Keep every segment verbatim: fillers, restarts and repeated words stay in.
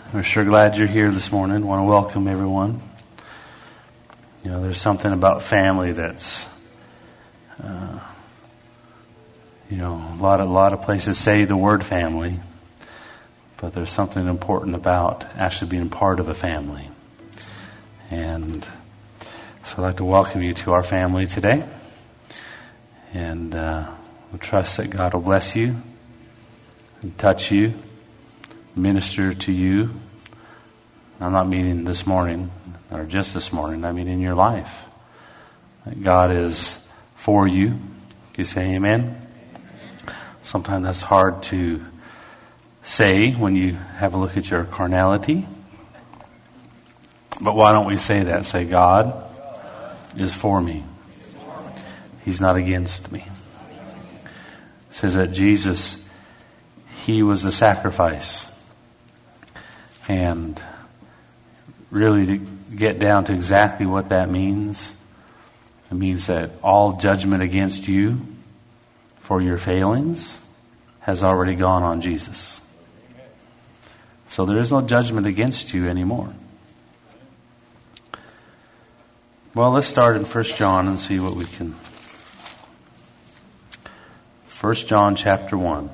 We're sure glad you're here this morning. Want to welcome everyone. You know, there's something about family that's, uh, you know, a lot of a lot of places say the word family, but there's something important about actually being part of a family. And so I'd like to welcome you to our family today, and uh, we trust that God will bless you and touch you, minister to you. I'm not meaning this morning or just this morning. I mean in your life. That God is for you. Can you say amen? Sometimes that's hard to say when you have a look at your carnality. But why don't we say that? Say, God is for me. He's not against me. It says that Jesus, He was the sacrifice. And really to get down to exactly what that means, it means that all judgment against you for your failings has already gone on Jesus. So there is no judgment against you anymore. Well, let's start in First John and see what we can. First John chapter one.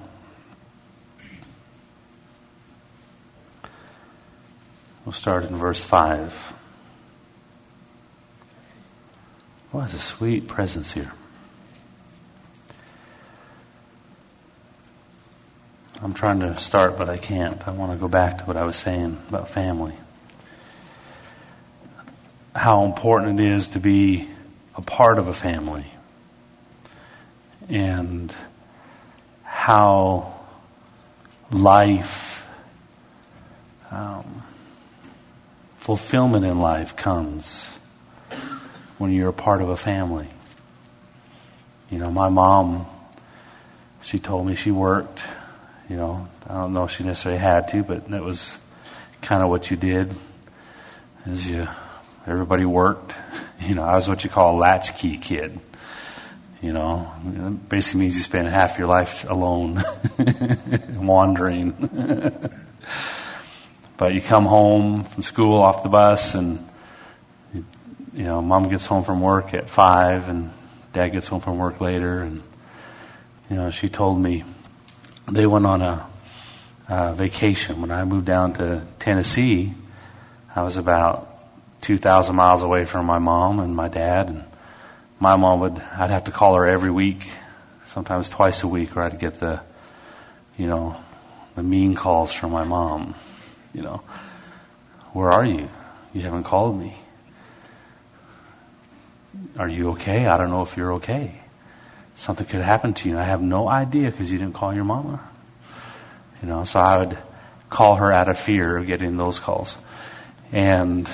We'll start in verse five. What a sweet presence here. I'm trying to start, but I can't. I want to go back to what I was saying about family. How important it is to be a part of a family. And how life... Um, fulfillment in life comes when you're a part of a family. You know, my mom, she told me she worked. You know, I don't know if she necessarily had to, but that was kind of what you did. Is you, everybody worked. You know, I was what you call a latchkey kid. You know, it basically means you spend half your life alone, wandering. But you come home from school off the bus, and you, you know, Mom gets home from work at five, and Dad gets home from work later. And you know, she told me they went on a, a vacation. When I moved down to Tennessee, I was about two thousand miles away from my mom and my dad. And my mom would, I'd have to call her every week, sometimes twice a week, or I'd get the, you know, the mean calls from my mom. You know, where are you? You haven't called me. Are you okay? I don't know if you're okay. Something could happen to you. And I have no idea because you didn't call your mama. You know, so I would call her out of fear of getting those calls. And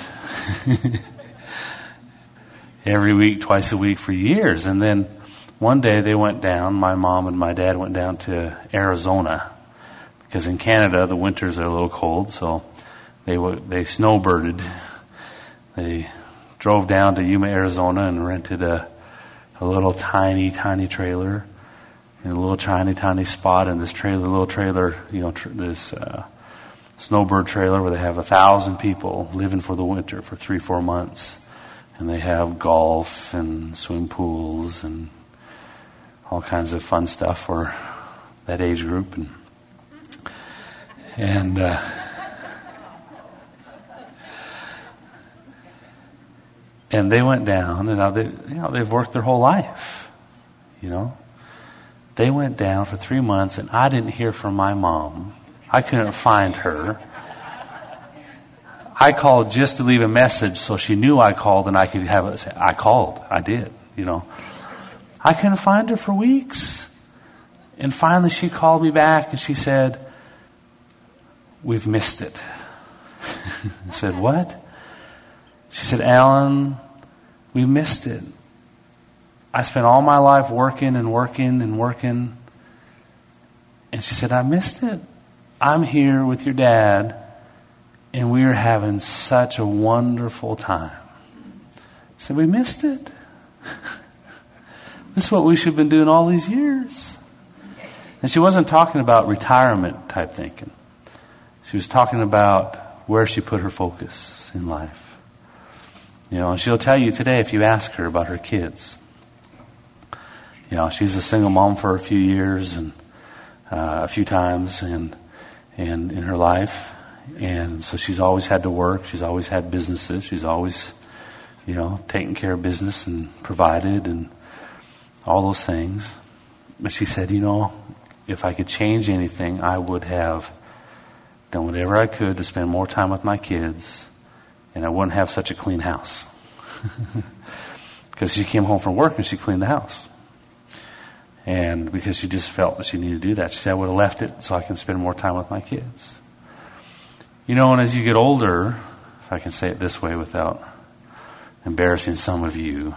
every week, twice a week for years. And then one day they went down, my mom and my dad went down to Arizona. Because in Canada, the winters are a little cold, so they they snowbirded. They drove down to Yuma, Arizona, and rented a a little tiny, tiny trailer in a little tiny, tiny spot in this trailer, little trailer, you know, tr- this uh, snowbird trailer where they have a thousand people living for the winter for three, four months, and they have golf and swim pools and all kinds of fun stuff for that age group. And And uh, and they went down, and now they, you know, they've worked their whole life. You know, they went down for three months, and I didn't hear from my mom. I couldn't find her. I called just to leave a message, so she knew I called, and I could have it say, I called. I did. You know, I couldn't find her for weeks, and finally she called me back, and she said, "We've missed it." I said, "What?" She said, "Alan, we missed it. I spent all my life working and working and working." And she said, "I missed it. I'm here with your dad, and we are having such a wonderful time." I said, "We missed it. This is what we should have been doing all these years." And she wasn't talking about retirement type thinking. She was talking about where she put her focus in life. You know, and she'll tell you today if you ask her about her kids. You know, she's a single mom for a few years and uh, a few times and and in her life. And so she's always had to work. She's always had businesses. She's always, you know, taken care of business and provided and all those things. But she said, you know, if I could change anything, I would have done whatever I could to spend more time with my kids, and I wouldn't have such a clean house. Because she came home from work and she cleaned the house. And because she just felt that she needed to do that. She said, I would have left it so I can spend more time with my kids. You know, and as you get older, if I can say it this way without embarrassing some of you.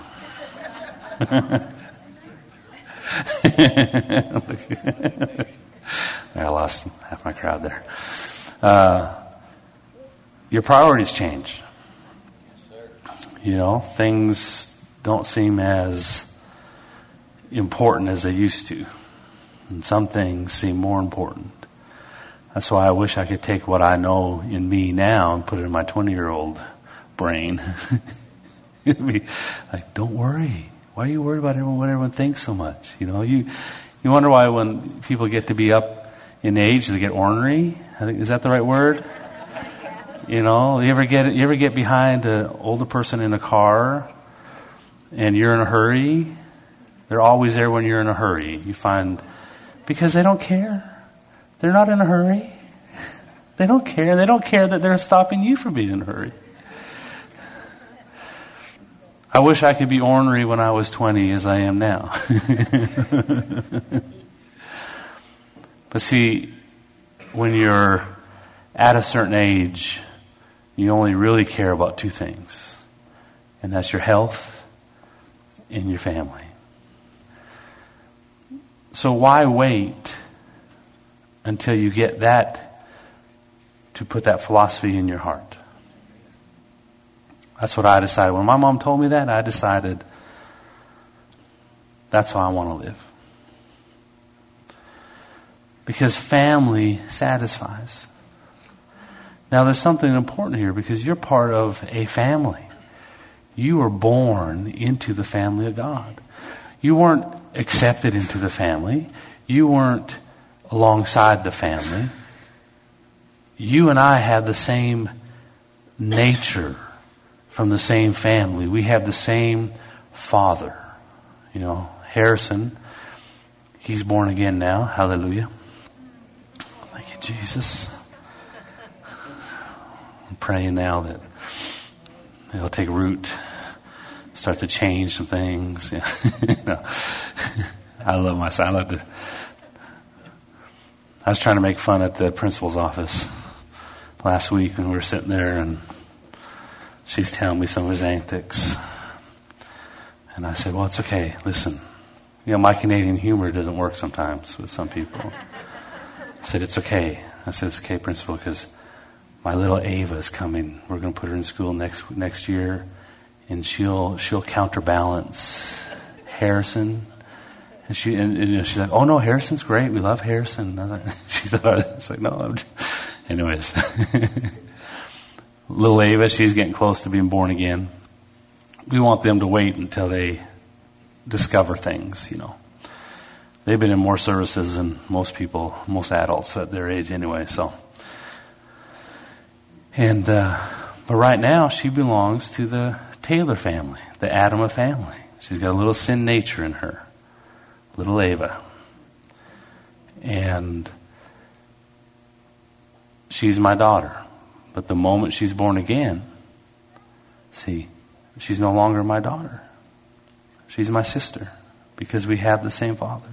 I lost half my crowd there. Uh, your priorities change. You know, things don't seem as important as they used to. And some things seem more important. That's why I wish I could take what I know in me now and put it in my twenty-year-old brain. It'd be like, don't worry. Why are you worried about everyone, what everyone thinks so much? You know, you you wonder why when people get to be up in age, they get ornery. I think, is that the right word? You know, you ever get you ever get behind an older person in a car, and you're in a hurry? They're always there when you're in a hurry. You find because they don't care. They're not in a hurry. They don't care. They don't care that they're stopping you from being in a hurry. I wish I could be ornery when I was twenty as I am now. But see, when you're at a certain age, you only really care about two things. And that's your health and your family. So why wait until you get that to put that philosophy in your heart? That's what I decided. When my mom told me that, I decided that's how I want to live. Because family satisfies. Now there's something important here because you're part of a family. You were born into the family of God. You weren't accepted into the family. You weren't alongside the family. You and I have the same nature from the same family. We have the same father. You know, Harrison, he's born again now. Hallelujah. Thank you, Jesus. I'm praying now that it'll take root, start to change some things. Yeah. You know, I love my son. I love to. I was trying to make fun at the principal's office last week when we were sitting there, and she's telling me some of his antics. And I said, well, it's okay. Listen, you know, my Canadian humor doesn't work sometimes with some people. I said, it's okay. I said, it's okay, principal, because my little Ava is coming. We're going to put her in school next next year, and she'll she'll counterbalance Harrison. And she and, and you know, she's like, oh no, Harrison's great. We love Harrison. I was like, she thought I was like, no. I'm just... Anyways, little Ava, she's getting close to being born again. We want them to wait until they discover things. You know, they've been in more services than most people, most adults at their age anyway. So, and uh, but right now she belongs to the Taylor family, the Adama family. She's got a little sin nature in her. Little Ava. And she's my daughter. But the moment she's born again, see, she's no longer my daughter. She's my sister because we have the same father.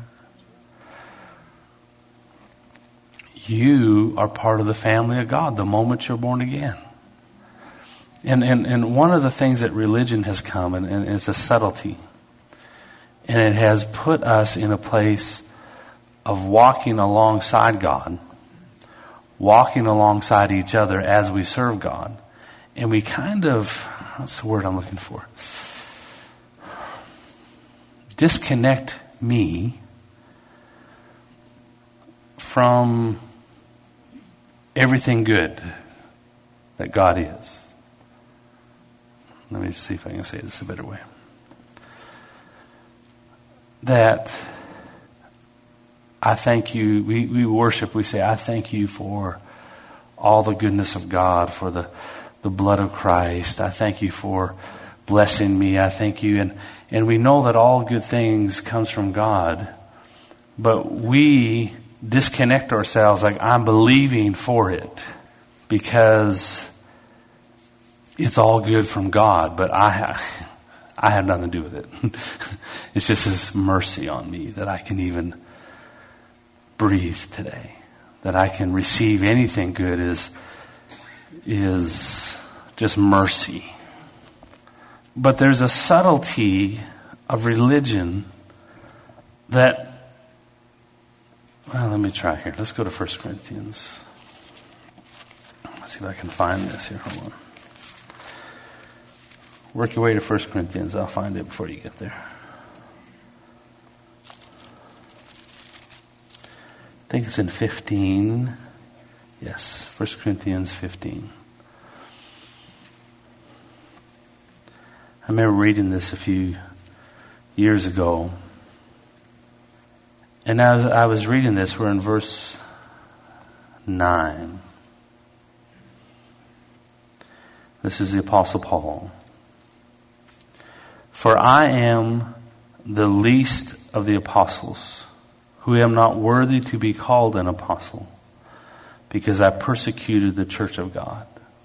You are part of the family of God the moment you're born again. And and, and one of the things that religion has come, and, and it's a subtlety, and it has put us in a place of walking alongside God, walking alongside each other as we serve God. And we kind of, what's the word I'm looking for? Disconnect me from everything good that God is. Let me see if I can say this a better way. That I thank you, we, we worship, we say, I thank you for all the goodness of God, for the, the blood of Christ. I thank you for blessing me. I thank you. And, and we know that all good things comes from God, but we disconnect ourselves like I'm believing for it because it's all good from God, but I have, I have nothing to do with it. It's just His mercy on me that I can even breathe today, that I can receive anything good is, is just mercy. But there's a subtlety of religion that, well, let me try here. Let's go to First Corinthians. Let's see if I can find this here. Hold on. Work your way to First Corinthians. I'll find it before you get there. I think it's in fifteen. Yes, First Corinthians fifteen. I remember reading this a few years ago. And as I was reading this, we're in verse nine. This is the Apostle Paul. For I am the least of the apostles, who am not worthy to be called an apostle, because I persecuted the church of God.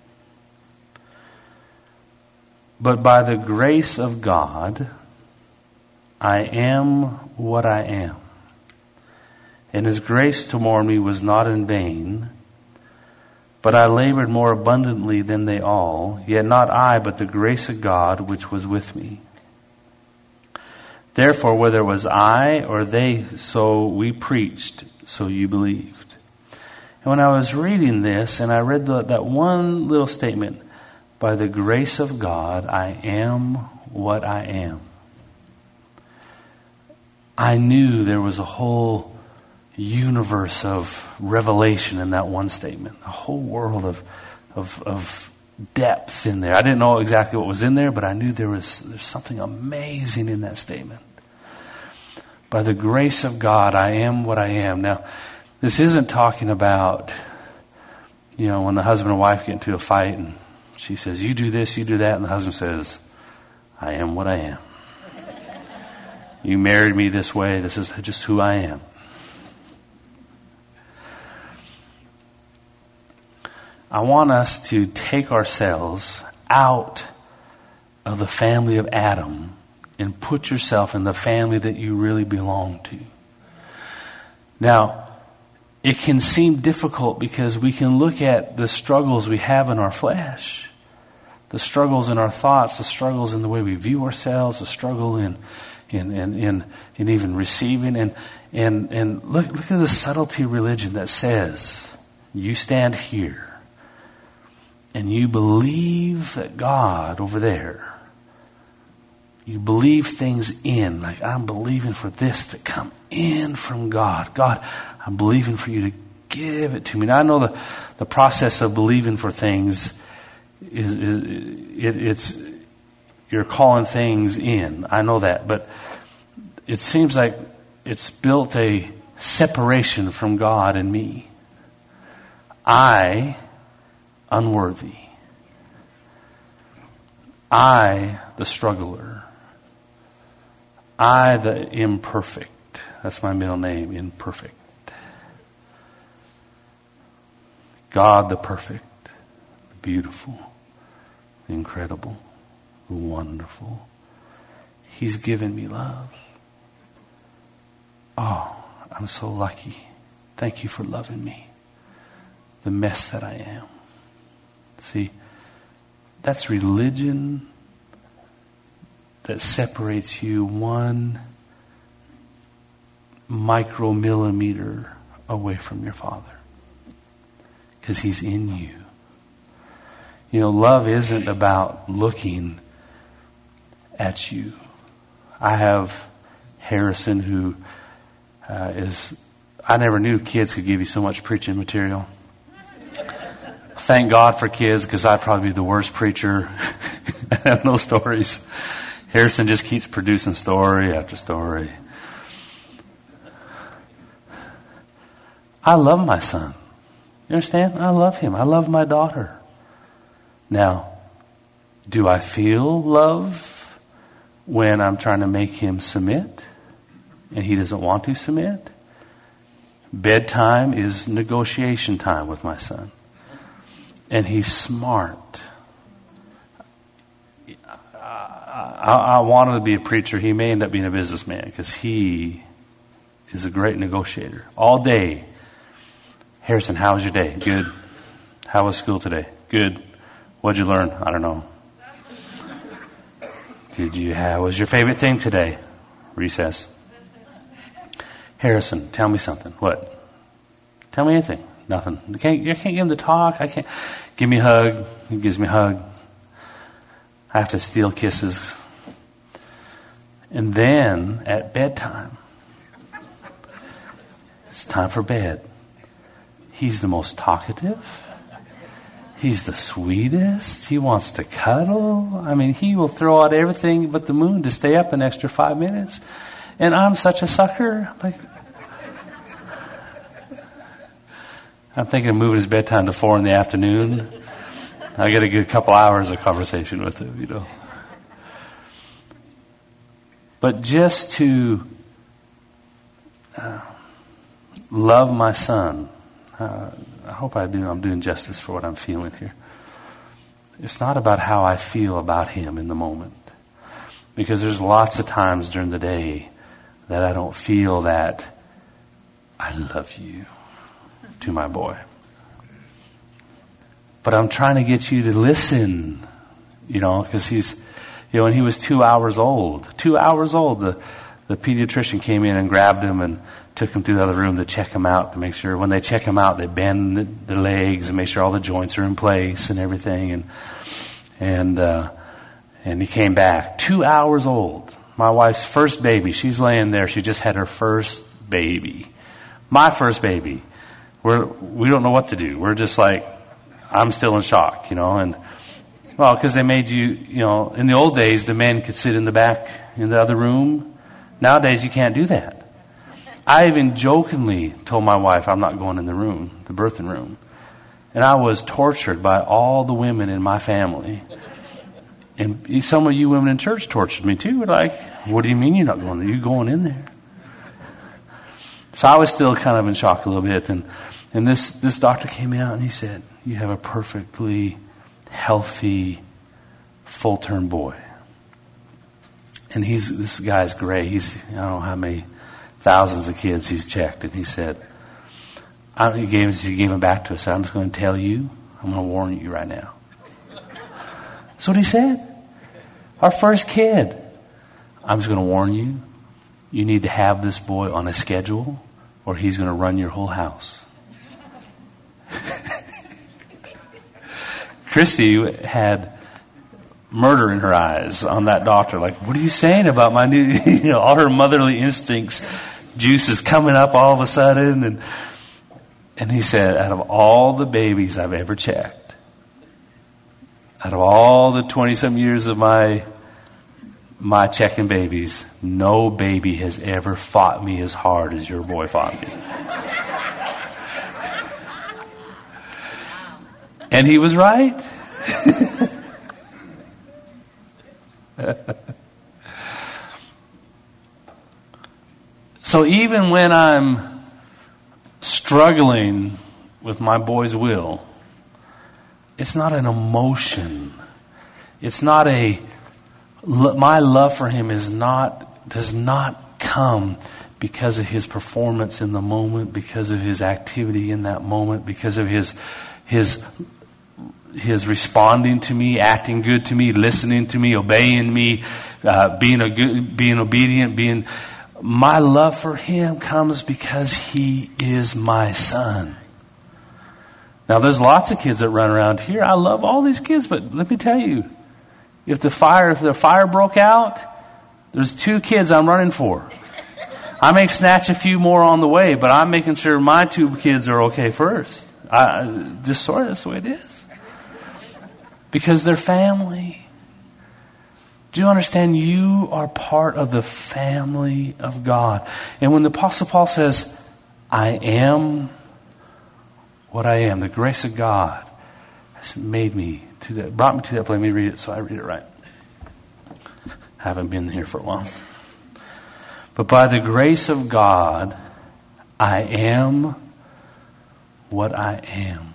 But by the grace of God, I am what I am. And His grace toward me was not in vain, but I labored more abundantly than they all, yet not I, but the grace of God which was with me. Therefore, whether it was I or they, so we preached, so you believed. And when I was reading this, and I read the, that one little statement, by the grace of God, I am what I am, I knew there was a whole universe of revelation in that one statement, a whole world of, of, of depth in there. I didn't know exactly what was in there, but I knew there was there's something amazing in that statement. By the grace of God, I am what I am. Now, this isn't talking about, you know, when the husband and wife get into a fight and she says, you do this, you do that, and the husband says, I am what I am. You married me this way, this is just who I am. I want us to take ourselves out of the family of Adam and put yourself in the family that you really belong to. Now, it can seem difficult because we can look at the struggles we have in our flesh, the struggles in our thoughts, the struggles in the way we view ourselves, the struggle in in in in, in even receiving, and and and look look at the subtlety of religion that says you stand here and you believe that God over there. You believe things in, like I'm believing for this to come in from God. God, I'm believing for you to give it to me. Now I know the, the process of believing for things is, is it, it's you're calling things in. I know that, but it seems like it's built a separation from God and me. I, unworthy. I, the struggler. I, the imperfect. That's my middle name, imperfect. God, the perfect, the beautiful, the incredible, the wonderful. He's given me love. Oh, I'm so lucky. Thank you for loving me. The mess that I am. See, that's religion that separates you one micromillimeter away from your Father. Because He's in you. You know, love isn't about looking at you. I have Harrison who uh, is, I never knew kids could give you so much preaching material. Thank God for kids, because I'd probably be the worst preacher. I have no stories. Harrison just keeps producing story after story. I love my son. You understand? I love him. I love my daughter. Now, do I feel love when I'm trying to make him submit and he doesn't want to submit? Bedtime is negotiation time with my son. And he's smart. I, I wanted to be a preacher. He may end up being a businessman because he is a great negotiator. All day. Harrison, how was your day? Good. How was school today? Good. What'd you learn? I don't know. Did you have, what was your favorite thing today? Recess. Harrison, tell me something. What? Tell me anything. Nothing. I can't, I can't get him to talk. I can't. Give me a hug. He gives me a hug. I have to steal kisses. And then at bedtime, it's time for bed. He's the most talkative. He's the sweetest. He wants to cuddle. I mean, he will throw out everything but the moon to stay up an extra five minutes. And I'm such a sucker. Like, I'm thinking of moving his bedtime to four in the afternoon. I get a good couple hours of conversation with him, you know. But just to uh, love my son, uh, I hope I do. I'm doing justice for what I'm feeling here. It's not about how I feel about him in the moment, because there's lots of times during the day that I don't feel that I love you to my boy. But I'm trying to get you to listen, you know, because he's, you know, when he was two hours old, two hours old, the, the pediatrician came in and grabbed him and took him to the other room to check him out, to make sure when they check him out, they bend the, the legs and make sure all the joints are in place and everything. And, and, uh, and he came back two hours old. My wife's first baby. She's laying there. She just had her first baby. My first baby. We're, we don't know what to do. We're just like, I'm still in shock, you know, and well, because they made you, you know, in the old days, the men could sit in the back in the other room. Nowadays, you can't do that. I even jokingly told my wife, I'm not going in the room, the birthing room. And I was tortured by all the women in my family. And some of you women in church tortured me too. Like, what do you mean you're not going there? You're going in there. So I was still kind of in shock a little bit. And, and this, this doctor came out and he said, you have a perfectly healthy, full-term boy. And he's, this guy's great. He's, I don't know how many thousands of kids he's checked. And he said, I, he gave us, he gave him back to us. I'm just going to tell you, I'm going to warn you right now. That's what he said. Our first kid. I'm just going to warn you, you need to have this boy on a schedule or he's going to run your whole house. Chrissy had murder in her eyes on that doctor. Like, what are you saying about my new, you know, all her motherly instincts, juice is coming up all of a sudden. And, and he said, out of all the babies I've ever checked, out of all the twenty-some years of my, my checking babies, no baby has ever fought me as hard as your boy fought me. And he was right. So even when I'm struggling with my boy's will, it's not an emotion. It's not a, my love for him is not, does not come because of his performance in the moment, because of his activity in that moment, because of his, his, his responding to me, acting good to me, listening to me, obeying me, uh, being a good, being obedient, being, my love for him comes because he is my son. Now, there's lots of kids that run around here. I love all these kids, but let me tell you, if the fire, if the fire broke out, there's two kids I'm running for. I may snatch a few more on the way, but I'm making sure my two kids are okay first. I, just sort of, that's the way it is. Because they're family. Do you understand? You are part of the family of God. And when the Apostle Paul says, I am what I am, the grace of God has made me to that, brought me to that place. Let me read it so I read it right. I haven't been here for a while. But by the grace of God, I am what I am.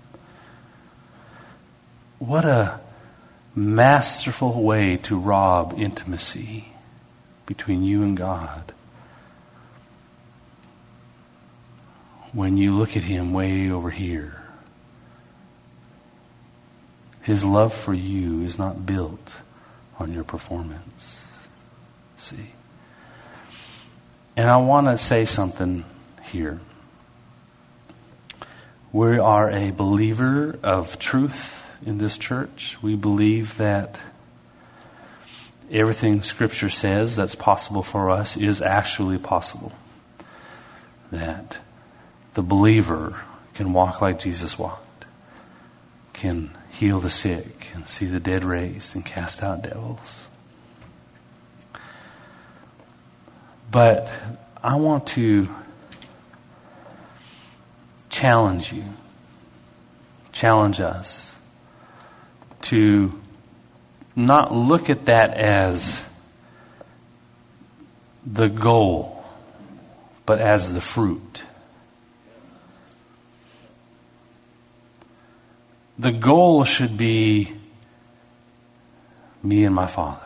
What a masterful way to rob intimacy between you and God. When you look at him way over here, his love for you is not built on your performance. See? And I want to say something here. We are a believer of truth in this church. We believe that everything Scripture says that's possible for us is actually possible. That the believer can walk like Jesus walked, can heal the sick, and see the dead raised, and cast out devils. But I want to challenge you, challenge us to not look at that as the goal, but as the fruit. The goal should be me and my Father,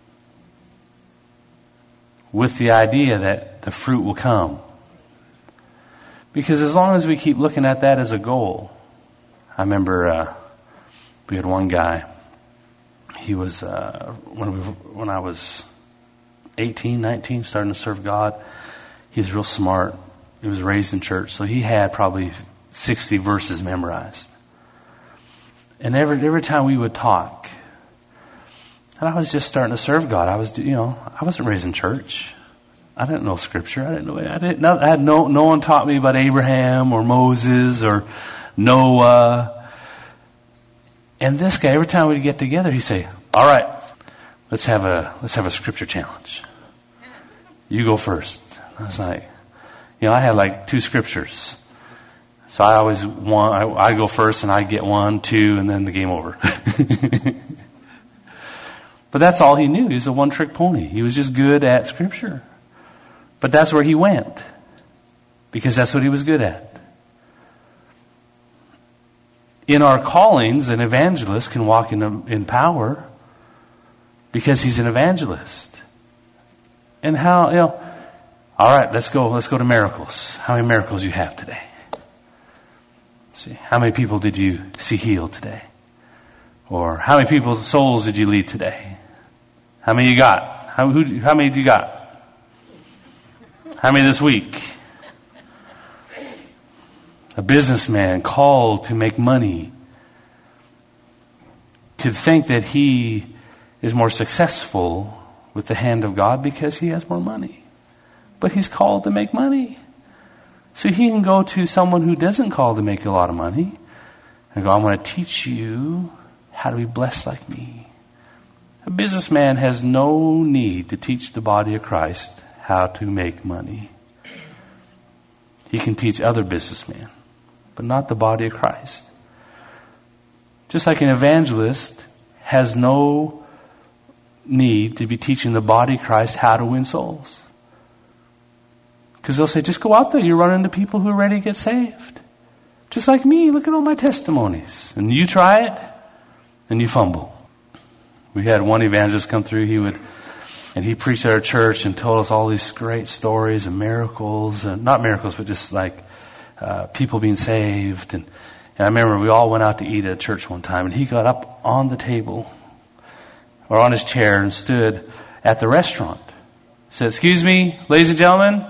with the idea that the fruit will come. Because as long as we keep looking at that as a goal, I remember uh, we had one guy. He was uh, when we when I was eighteen, nineteen, starting to serve God. He was real smart. He was raised in church, so he had probably sixty verses memorized. And every every time we would talk, and I was just starting to serve God. I was, you know, I wasn't raised in church. I didn't know Scripture. I didn't know. I didn't. I had no. No one taught me about Abraham or Moses or Noah. And this guy, every time we'd get together, he'd say, "All right, let's have a let's have a Scripture challenge. You go first." I was like, you know, I had like two scriptures. So I always want, I, I go first and I get one, two, and then the game over. But that's all he knew. He was a one-trick pony. He was just good at Scripture. But that's where he went. Because that's what he was good at. In our callings, an evangelist can walk in, in power because he's an evangelist. And how, you know, all right, let's go, let's go to miracles. How many miracles you have today? See, how many people did you see healed today? Or how many people's souls did you lead today? How many you got? How, who, how many do you got? How many this week? A businessman called to make money, to think that he is more successful with the hand of God because he has more money. But he's called to make money. So he can go to someone who doesn't call to make a lot of money and go, I'm going to teach you how to be blessed like me. A businessman has no need to teach the body of Christ how to make money. He can teach other businessmen, but not the body of Christ. Just like an evangelist has no need to be teaching the body of Christ how to win souls. Because they'll say, just go out there. You run into people who are ready to get saved. Just like me. Look at all my testimonies. And you try it, and you fumble. We had one evangelist come through. He would, and he preached at our church and told us all these great stories and miracles. And not miracles, but just like uh, people being saved. And, and I remember we all went out to eat at church one time. And he got up on the table or on his chair and stood at the restaurant. Said, excuse me, ladies and gentlemen.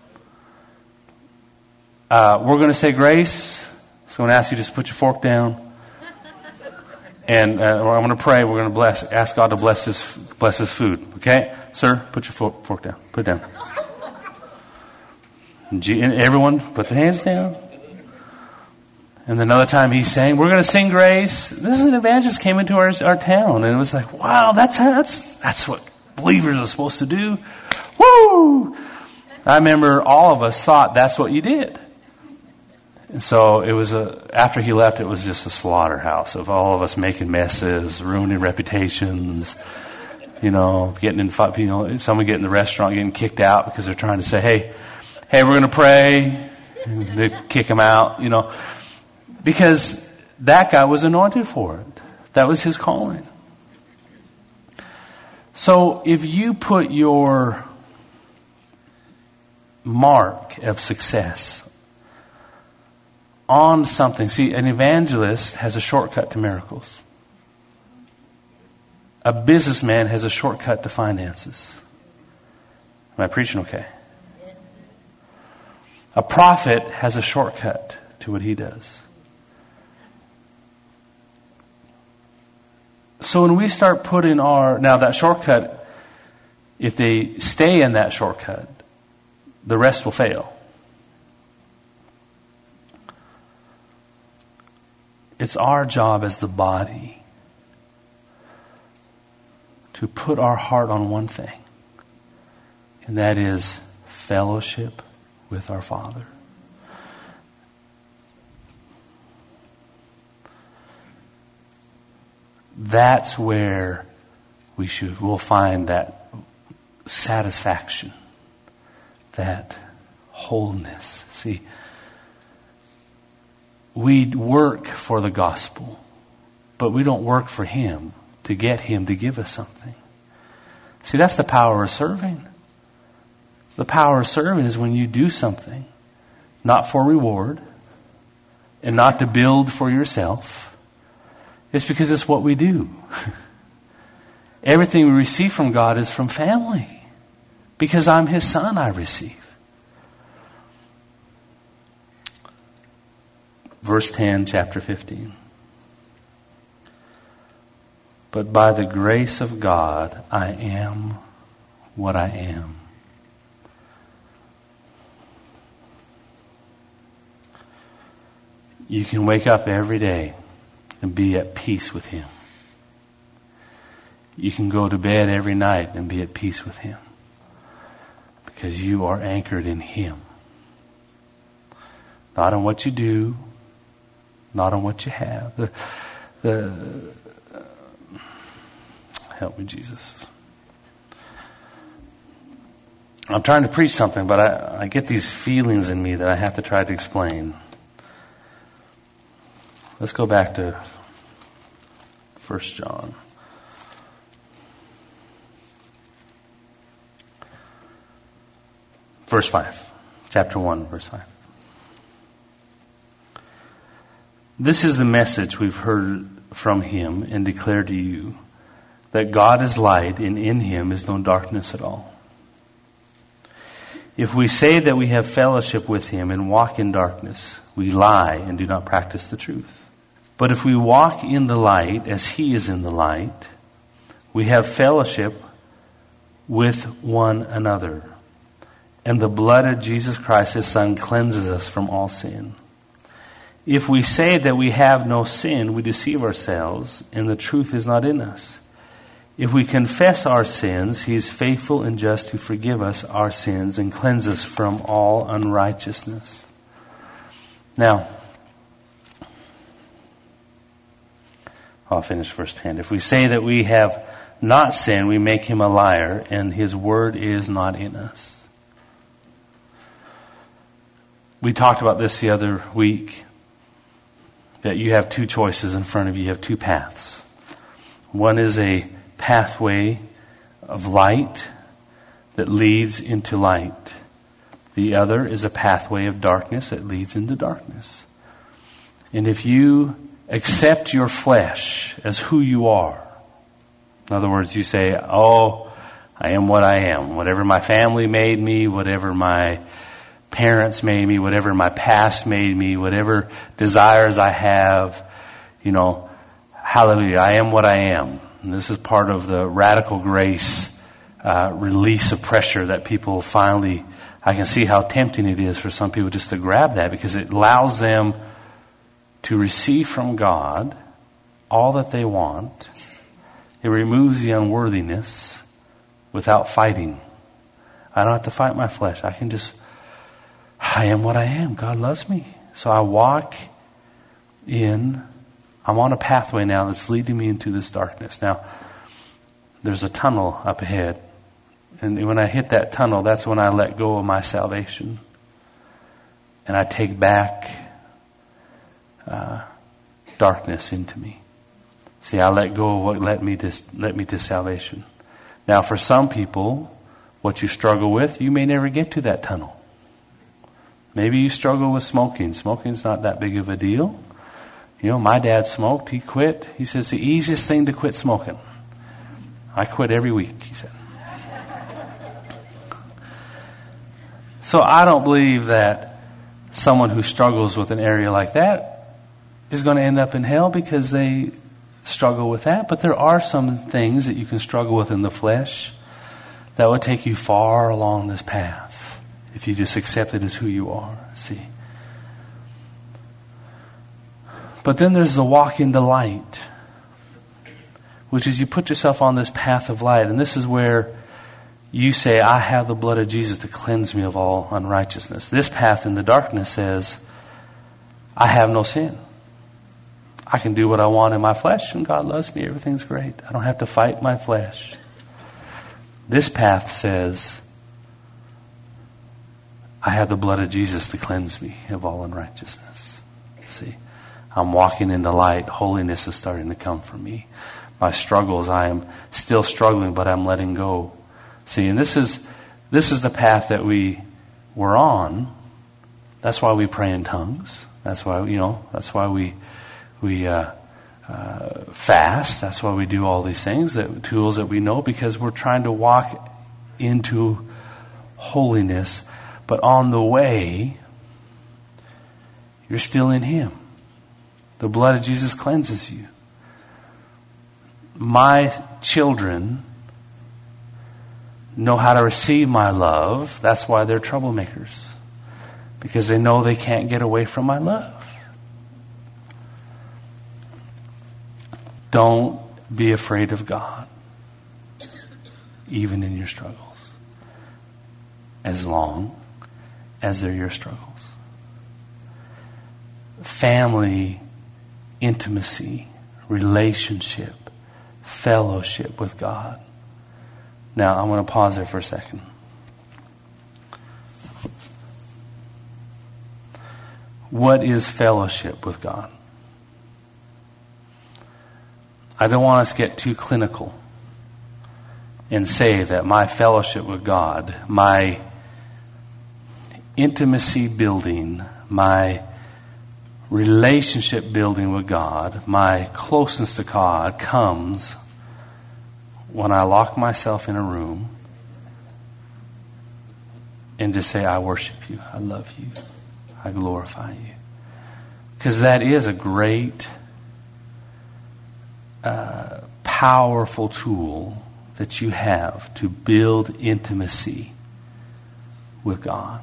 Uh, we're going to say grace. So I'm going to ask you to just put your fork down. And uh, I'm going to pray. We're going to bless, ask God to bless this, bless this food. Okay? Sir, put your fork, fork down. Put it down. And G- and everyone, put the hands down. And another time he sang, we're going to sing grace. This is an evangelist came into our, our town, and it was like, wow, that's how, that's that's what believers are supposed to do. Woo! I remember all of us thought that's what you did. And so it was a, after he left, it was just a slaughterhouse of all of us making messes, ruining reputations, you know, getting in fight, you know, someone getting in the restaurant, getting kicked out because they're trying to say, hey, hey, we're going to pray. And they kick him out, you know. Because that guy was anointed for it. That was his calling. So if you put your mark of success on something, see, an evangelist has a shortcut to miracles. A businessman has a shortcut to finances. Am I preaching okay? A prophet has a shortcut to what he does. So when we start putting our, now that shortcut, if they stay in that shortcut, the rest will fail. It's our job as the body to put our heart on one thing, and that is fellowship with our Father. That's where we should, we'll find that satisfaction, that wholeness. See, we work for the gospel, but we don't work for Him to get Him to give us something. See, that's the power of serving. The power of serving is when you do something, not for reward, and not to build for yourself. It's because it's what we do. Everything we receive from God is from family. Because I'm His son, I receive. Verse ten, chapter fifteen. But by the grace of God, I am what I am. You can wake up every day and be at peace with Him. You can go to bed every night and be at peace with Him. Because you are anchored in Him. Not on what you do, not on what you have. The, the uh, help me, Jesus. I'm trying to preach something, but I, I get these feelings in me that I have to try to explain. Let's go back to First John. Verse five. Chapter one, verse five. This is the message we've heard from Him and declare to you, that God is light and in Him is no darkness at all. If we say that we have fellowship with Him and walk in darkness, we lie and do not practice the truth. But if we walk in the light as He is in the light, we have fellowship with one another. And the blood of Jesus Christ, His Son, cleanses us from all sin. If we say that we have no sin, we deceive ourselves, and the truth is not in us. If we confess our sins, He is faithful and just to forgive us our sins and cleanse us from all unrighteousness. Now, I'll finish verse ten. If we say that we have not sinned, we make Him a liar, and His word is not in us. We talked about this the other week, that you have two choices in front of you. You have two paths. One is a pathway of light that leads into light. The other is a pathway of darkness that leads into darkness. And if you accept your flesh as who you are, in other words, you say, oh, I am what I am. Whatever my family made me, whatever my parents made me, whatever my past made me, whatever desires I have, you know, hallelujah, I am what I am. And this is part of the radical grace uh, release of pressure that people finally, I can see how tempting it is for some people just to grab that, because it allows them to receive from God all that they want. It removes the unworthiness without fighting. I don't have to fight my flesh. I can just, I am what I am. God loves me. So I walk in, I'm on a pathway now that's leading me into this darkness. Now, there's a tunnel up ahead. And when I hit that tunnel, that's when I let go of my salvation. And I take back uh, darkness into me. See, I let go of what led me to, led me to salvation. Now, for some people, what you struggle with, you may never get to that tunnel. Maybe you struggle with smoking. Smoking's not that big of a deal. You know, my dad smoked. He quit. He says, the easiest thing to quit smoking. I quit every week, he said. So I don't believe that someone who struggles with an area like that is going to end up in hell because they struggle with that. But there are some things that you can struggle with in the flesh that would take you far along this path if you just accept it as who you are. See? But then there's the walk into light, which is you put yourself on this path of light. And this is where you say, I have the blood of Jesus to cleanse me of all unrighteousness. This path in the darkness says, I have no sin. I can do what I want in my flesh, and God loves me. Everything's great. I don't have to fight my flesh. This path says, I have the blood of Jesus to cleanse me of all unrighteousness. See, I'm walking into light. Holiness is starting to come from me. My struggles, I am still struggling, but I'm letting go. See, and this is this is the path that we were on. That's why we pray in tongues. That's why, you know, that's why we we uh, uh, fast. That's why we do all these things, that tools that we know, because we're trying to walk into holiness. But on the way, you're still in Him. The blood of Jesus cleanses you. My children know how to receive my love. That's why they're troublemakers. Because they know they can't get away from my love. Don't be afraid of God, even in your struggles, as long as they're your struggles. Family, intimacy, relationship, fellowship with God. Now, I'm going to pause there for a second. What is fellowship with God? I don't want us to get too clinical and say that my fellowship with God, my intimacy building, my relationship building with God, my closeness to God comes when I lock myself in a room and just say, I worship you, I love you, I glorify you. Because that is a great, uh, powerful tool that you have to build intimacy with God.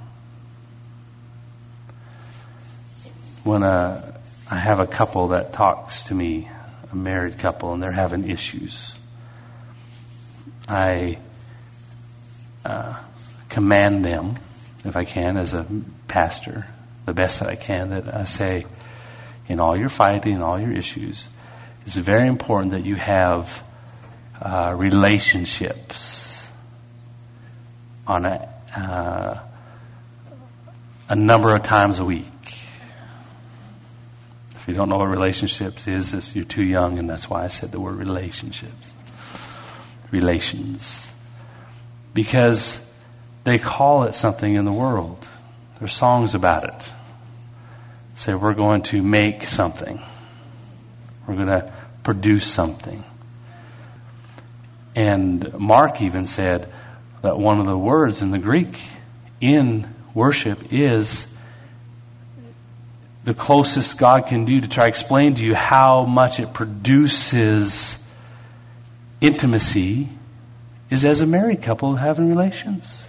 When a, I have a couple that talks to me, a married couple, and they're having issues, I uh, command them, if I can, as a pastor, the best that I can, that I say, in all your fighting and all your issues, it's very important that you have uh, relationships on a, uh, a number of times a week. If you don't know what relationships is, it's, you're too young, and that's why I said the word relationships. Relations. Because they call it something in the world. There's songs about it. Say, we're going to make something. We're going to produce something. And Mark even said that one of the words in the Greek in worship is the closest God can do to try to explain to you how much it produces intimacy is as a married couple having relations.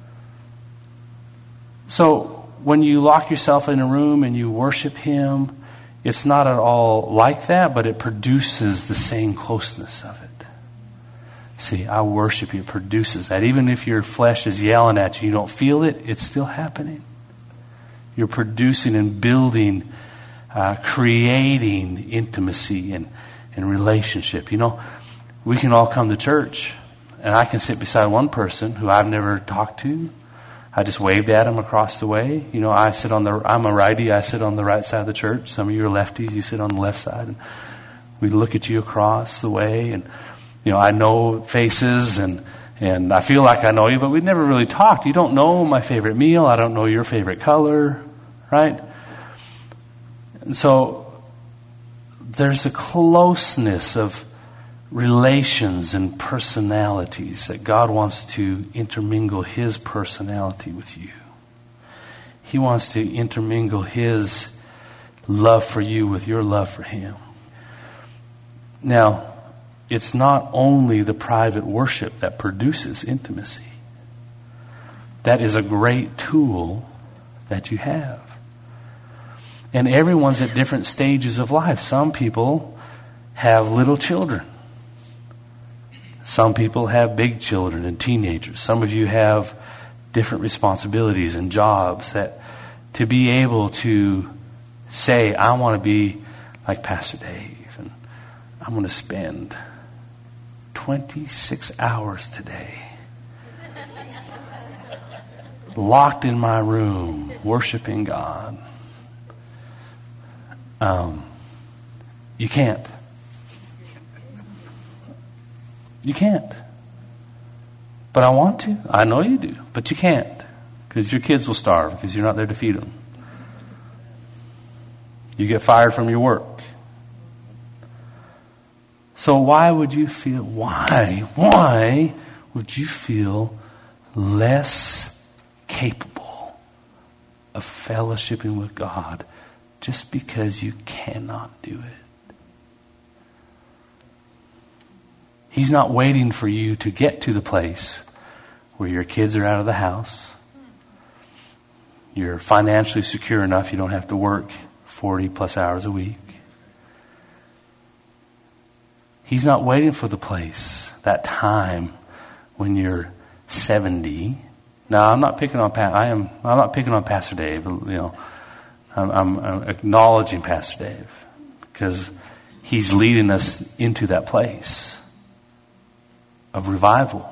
So when you lock yourself in a room and you worship Him, it's not at all like that, but it produces the same closeness of it. See, I worship you. It produces that. Even if your flesh is yelling at you, you don't feel it, it's still happening. You're producing and building, uh, creating intimacy and, and relationship. You know, we can all come to church, and I can sit beside one person who I've never talked to. I just waved at him across the way. You know, I sit on the, I'm a righty, I sit on the right side of the church. Some of you are lefties, you sit on the left side. And we look at you across the way, and, you know, I know faces, and, and I feel like I know you, but we've never really talked. You don't know my favorite meal. I don't know your favorite color, right? And so there's a closeness of relations and personalities that God wants to intermingle His personality with you. He wants to intermingle His love for you with your love for Him. Now, it's not only the private worship that produces intimacy. That is a great tool that you have. And everyone's at different stages of life. Some people have little children. Some people have big children and teenagers. Some of you have different responsibilities and jobs that to be able to say, I want to be like Pastor Dave, and I'm going to spend twenty-six hours today locked in my room worshiping God. Um, you can't. You can't. But I want to. I know you do. But you can't. Because your kids will starve because you're not there to feed them. You get fired from your work. So why would you feel, why, why would you feel less capable of fellowshipping with God just because you cannot do it? He's not waiting for you to get to the place where your kids are out of the house. You're financially secure enough you don't have to work forty plus hours a week. He's not waiting for the place, that time when you're seventy. Now, I'm not picking on pa- I am. I'm not picking on Pastor Dave. You know, I'm, I'm, I'm acknowledging Pastor Dave because he's leading us into that place of revival.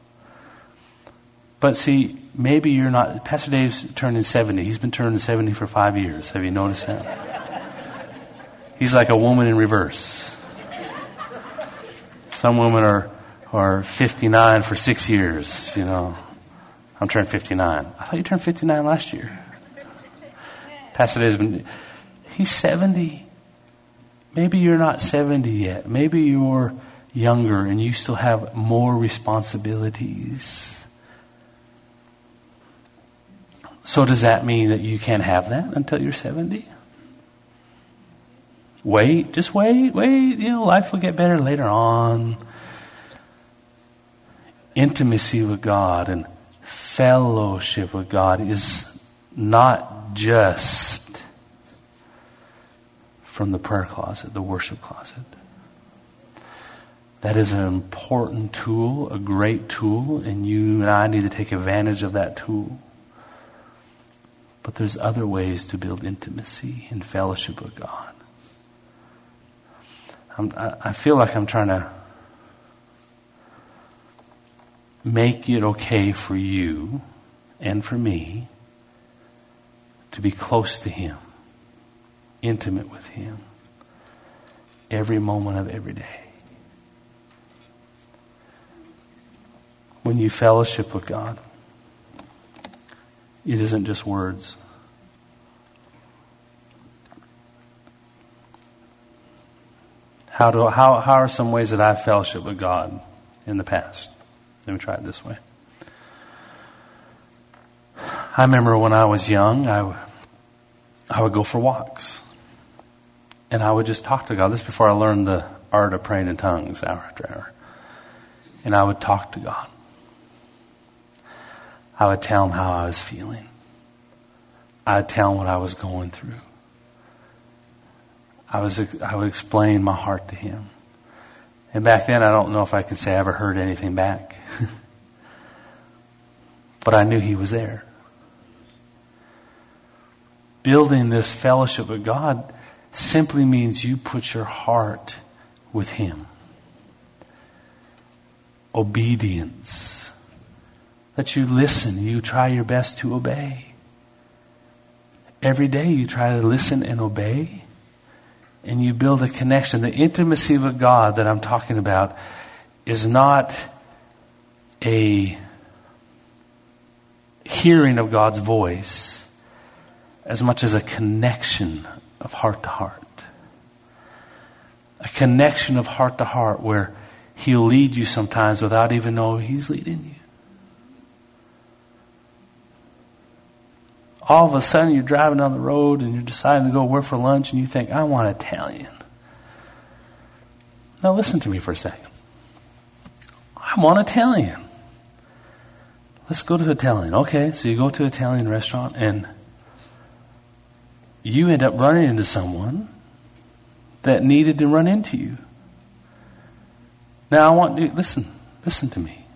But see, maybe you're not. Pastor Dave's turning seventy. He's been turning seventy for five years. Have you noticed that? He's like a woman in reverse. Some women are are fifty-nine for six years. You know, I'm turning fifty-nine. I thought you turned fifty-nine last year. Pastor Dave's been. He's seventy. Maybe you're not seventy yet. Maybe you're younger and you still have more responsibilities. So does that mean that you can't have that until you're seventy? Wait, just wait, wait. You know, life will get better later on. Intimacy with God and fellowship with God is not just from the prayer closet, the worship closet. That is an important tool, a great tool, and you and I need to take advantage of that tool. But there's other ways to build intimacy and fellowship with God. I'm, I feel like I'm trying to make it okay for you and for me to be close to Him, intimate with Him, every moment of every day. When you fellowship with God, it isn't just words. How do how how are some ways that I fellowship with God in the past? Let me try it this way. I remember when I was young, I I would go for walks, and I would just talk to God. This is before I learned the art of praying in tongues, hour after hour. And I would talk to God. I would tell Him how I was feeling. I would tell Him what I was going through. I was I would explain my heart to him. And back then, I don't know if I could say I ever heard anything back. But I knew he was there. Building this fellowship with God simply means you put your heart with him. Obedience. That you listen, you try your best to obey. Every day you try to listen and obey. And you build a connection. The intimacy with God that I'm talking about is not a hearing of God's voice as much as a connection of heart to heart. A connection of heart to heart where he'll lead you sometimes without even knowing he's leading you. All of a sudden you're driving down the road and you're deciding to go where for lunch and you think, I want Italian. Now listen to me for a second. I want Italian. Let's go to Italian. Okay, so you go to an Italian restaurant and you end up running into someone that needed to run into you. Now I want you, listen, listen to me.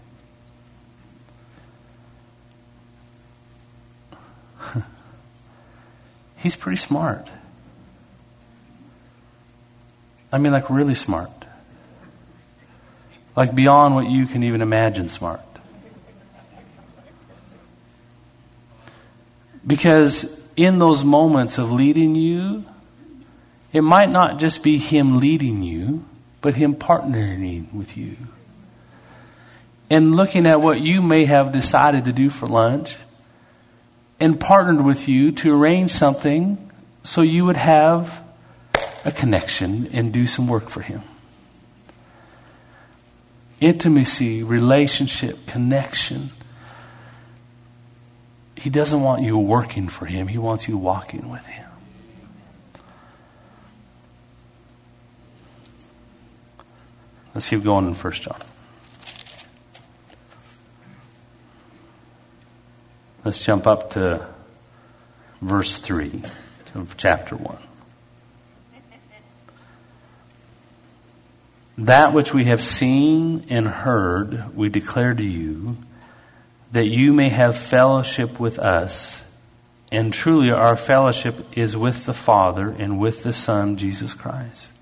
He's pretty smart. I mean, like really smart. Like beyond what you can even imagine smart. Because in those moments of leading you, it might not just be him leading you, but him partnering with you. And looking at what you may have decided to do for lunch, and partnered with you to arrange something so you would have a connection and do some work for him. Intimacy, relationship, connection. He doesn't want you working for him. He wants you walking with him. Let's keep going in First John. Let's jump up to verse three of chapter one. That which we have seen and heard, we declare to you, that you may have fellowship with us. And truly our fellowship is with the Father and with the Son, Jesus Christ.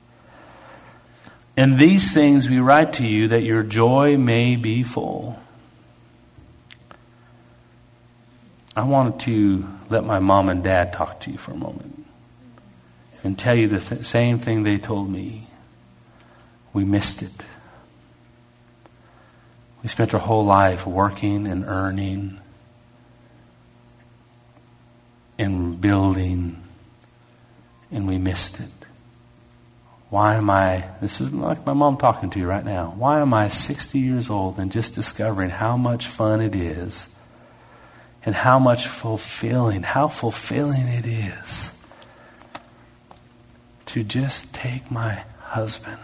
And these things we write to you that your joy may be full. I wanted to let my mom and dad talk to you for a moment and tell you the th- same thing they told me. We missed it. We spent our whole life working and earning and building, and we missed it. Why am I, this is like my mom talking to you right now, why am I sixty years old and just discovering how much fun it is and how much fulfilling, how fulfilling it is to just take my husband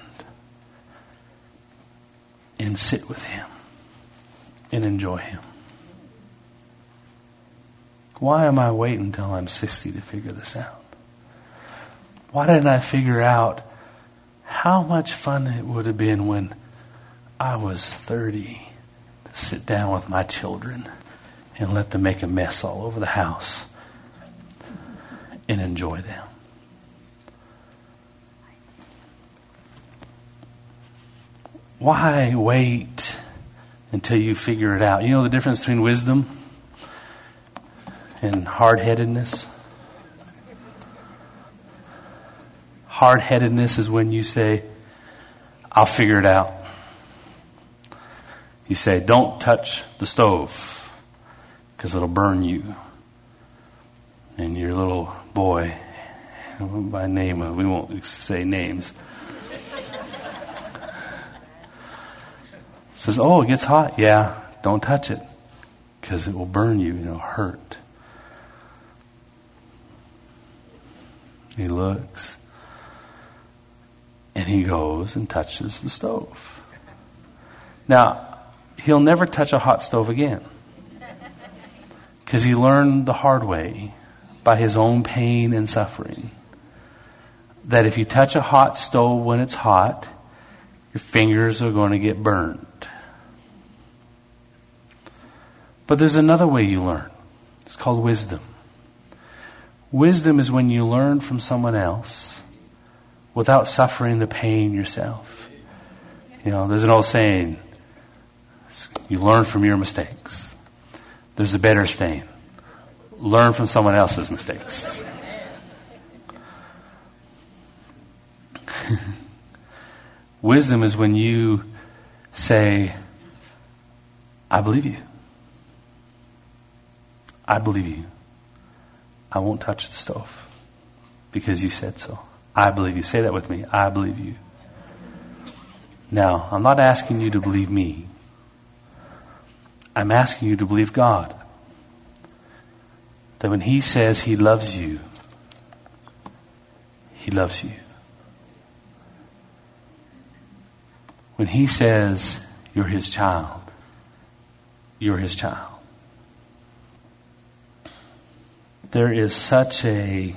and sit with him and enjoy him. Why am I waiting until I'm sixty to figure this out? Why didn't I figure out how much fun it would have been when I was thirty to sit down with my children and let them make a mess all over the house and enjoy them? Why wait until you figure it out? You know the difference between wisdom and hard-headedness? Hard-headedness is when you say, I'll figure it out. You say, don't touch the stove because it'll burn you. And your little boy, by name, we won't say names, says, oh, it gets hot. Yeah, don't touch it because it will burn you and it'll hurt. He looks and he goes and touches the stove. Now, he'll never touch a hot stove again because he learned the hard way by his own pain and suffering that if you touch a hot stove when it's hot, your fingers are going to get burned. But there's another way you learn. It's called wisdom. Wisdom is when you learn from someone else without suffering the pain yourself. You know, there's an old saying, you learn from your mistakes. There's a better saying, learn from someone else's mistakes. Wisdom is when you say, I believe you. I believe you. I won't touch the stove because you said so. I believe you. Say that with me. I believe you. Now, I'm not asking you to believe me. I'm asking you to believe God. That when He says He loves you, He loves you. When He says you're His child, you're His child. There is such a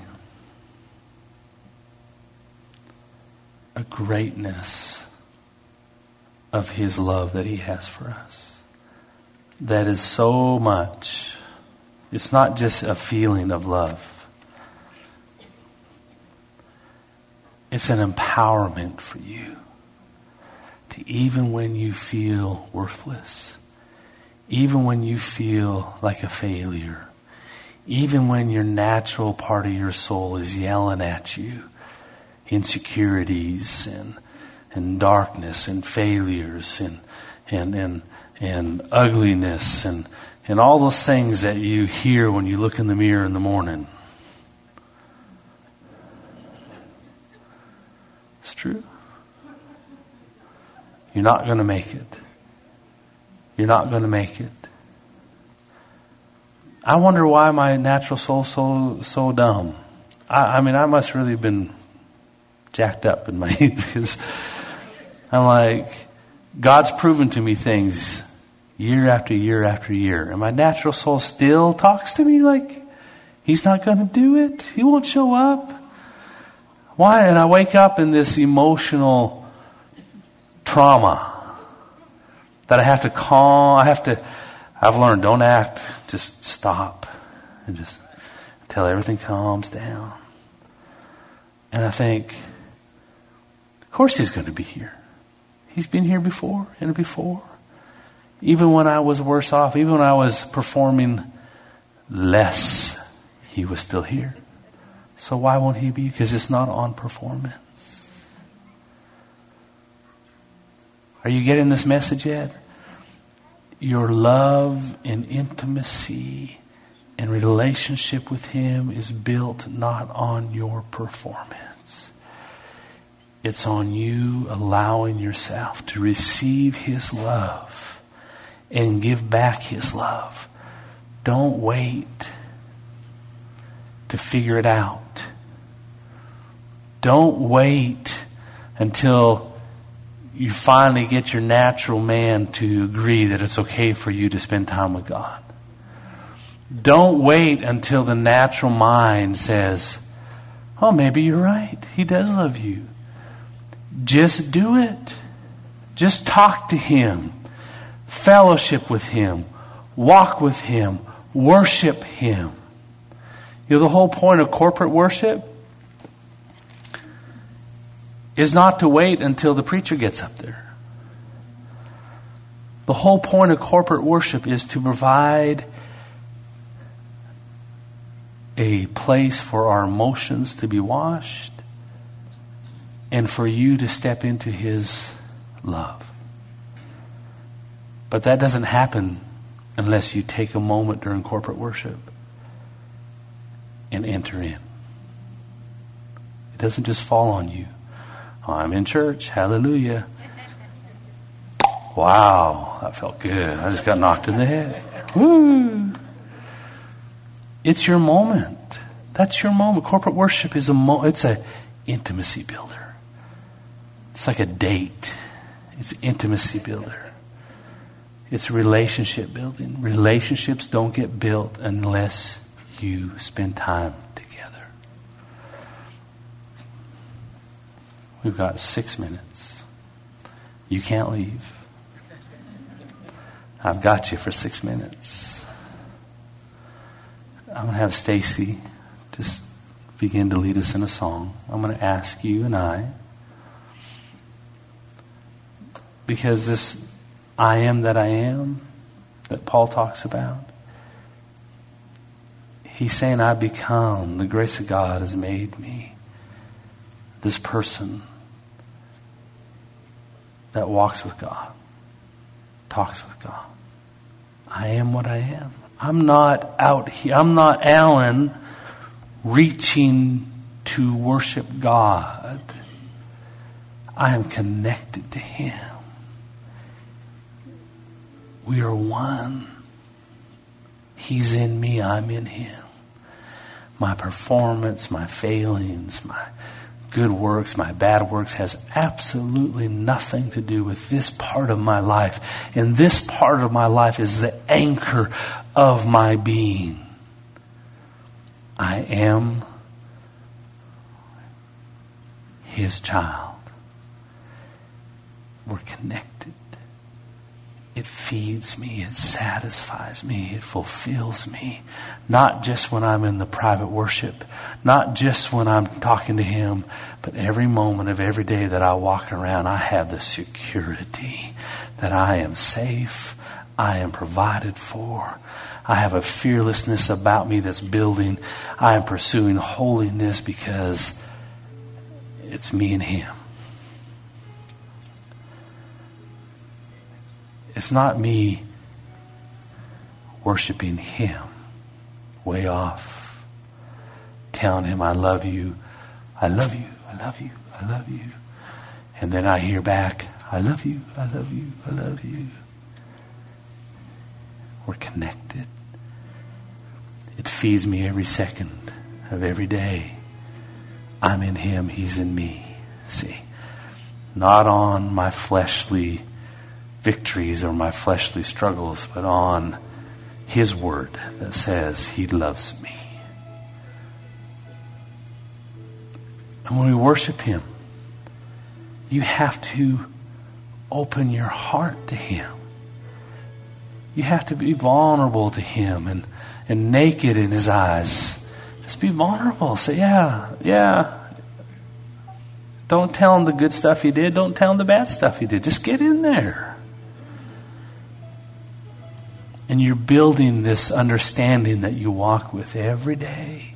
a greatness of His love that He has for us. That is so much. It's not just a feeling of love. It's an empowerment for you to, even when you feel worthless, even when you feel like a failure, even when your natural part of your soul is yelling at you, insecurities and and darkness and failures and and and, and ugliness and, and all those things that you hear when you look in the mirror in the morning. It's true. You're not going to make it. You're not going to make it. I wonder why my natural soul's so so dumb. I, I mean, I must really have been jacked up in my head because I'm like, God's proven to me things year after year after year. And my natural soul still talks to me like He's not going to do it. He won't show up. Why? And I wake up in this emotional trauma that I have to calm. I have to... I've learned, don't act, just stop and just until everything calms down. And I think, of course He's going to be here. He's been here before and before. Even when I was worse off, even when I was performing less, He was still here. So why won't He be? Because it's not on performance. Are you getting this message yet? Your love and intimacy and relationship with Him is built not on your performance. It's on you allowing yourself to receive His love and give back His love. Don't wait to figure it out. Don't wait until you finally get your natural man to agree that it's okay for you to spend time with God. Don't wait until the natural mind says, oh, maybe you're right. He does love you. Just do it. Just talk to Him. Fellowship with Him. Walk with Him. Worship Him. You know, the whole point of corporate worship is not to wait until the preacher gets up there. The whole point of corporate worship is to provide a place for our emotions to be washed and for you to step into His love. But that doesn't happen unless you take a moment during corporate worship and enter in. It doesn't just fall on you. Oh, I'm in church. Hallelujah. Wow, that felt good. I just got knocked in the head. Woo! It's your moment. That's your moment. Corporate worship is a mo- it's a intimacy builder. It's like a date. It's intimacy builder. It's relationship building. Relationships don't get built unless you spend time together. We've got six minutes. You can't leave. I've got you for six minutes. I'm going to have Stacy just begin to lead us in a song. I'm going to ask you and I, because this I am that I am that Paul talks about, he's saying I become, the grace of God has made me this person that walks with God, talks with God. I am what I am. I'm not out here. I'm not Alan reaching to worship God. I am connected to Him. We are one. He's in me. I'm in Him. My performance, my failings, my good works, my bad works has absolutely nothing to do with this part of my life. And this part of my life is the anchor of my being. I am His child. We're connected. It feeds me, it satisfies me, it fulfills me. Not just when I'm in the private worship, not just when I'm talking to Him, but every moment of every day that I walk around, I have the security that I am safe, I am provided for. I have a fearlessness about me that's building. I am pursuing holiness because it's me and Him. It's not me worshiping Him way off, telling Him I love you, I love you, I love you, I love you. And then I hear back, I love you, I love you, I love you. We're connected. It feeds me every second of every day. I'm in Him, He's in me. See, not on my fleshly victories or my fleshly struggles, but on His word that says He loves me. And when we worship Him, you have to open your heart to Him. You have to be vulnerable to Him and, and naked in His eyes. Just be vulnerable. Say, yeah, yeah. Don't tell Him the good stuff He did. Don't tell Him the bad stuff He did. Just get in there. And you're building this understanding that you walk with every day.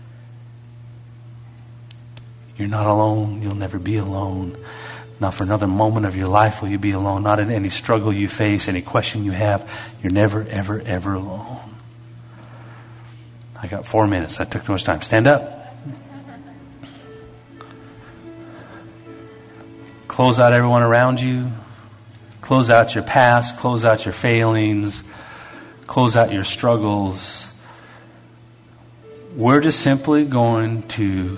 You're not alone. You'll never be alone. Not for another moment of your life will you be alone. Not in any struggle you face, any question you have. You're never, ever, ever alone. I got four minutes. I took too much time. Stand up. Close out everyone around you. Close out your past. Close out your failings. Close out your struggles. We're just simply going to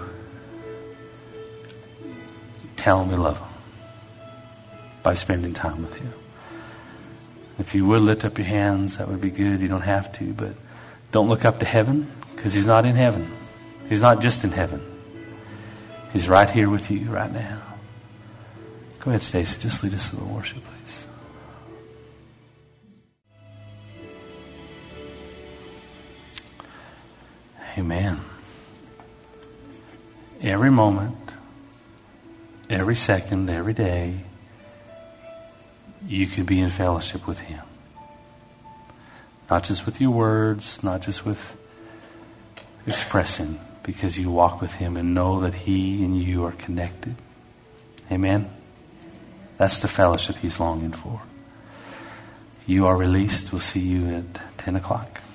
tell Him we love Him by spending time with Him. If you would lift up your hands, that would be good. You don't have to, but don't look up to heaven, because He's not in heaven. He's not just in heaven. He's right here with you right now. Go ahead, Stacy. Just lead us in the worship, please. Amen. Every moment, every second, every day, you can be in fellowship with Him. Not just with your words, not just with expressing, because you walk with Him and know that He and you are connected. Amen. That's the fellowship He's longing for. You are released. We'll see you at ten o'clock.